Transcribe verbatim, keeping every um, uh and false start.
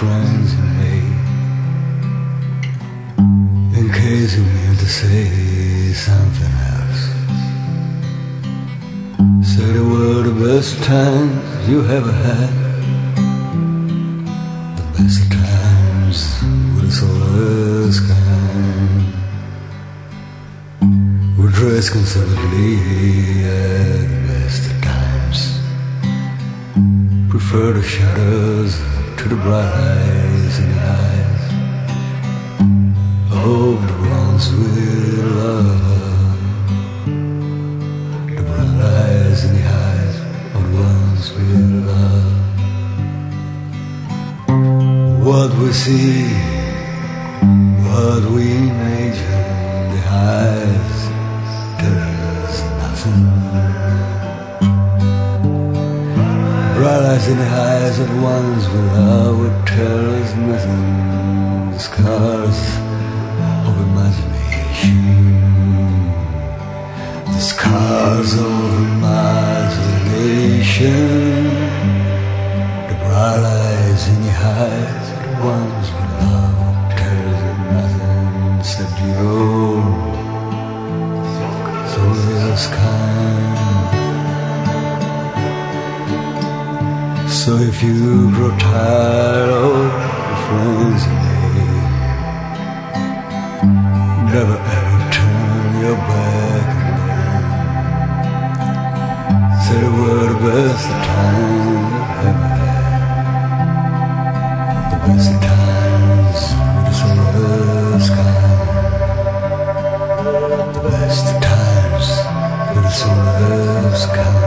friends you made, in case you mean to say something else. Say they were the best times you ever had, the best times with the soulless kind. We dress conservatively at the best of times, prefer the shadows to the bright eyes in the eyes of the ones we love. The bright eyes in the eyes of the ones we love. What we see, what we imagine, the eyes tell us nothing. Bright eyes in the eyes of the ones we love would tell us nothing. The scars of imagination, the scars of imagination. The bright eyes in the eyes of the ones we love would tell us nothing except your soulless kind. So if you grow tired of the friends you made, never ever turn your back on them. Say they were the best of times you've ever had, the best of times with the soulless kind, the best of times with the soulless kind.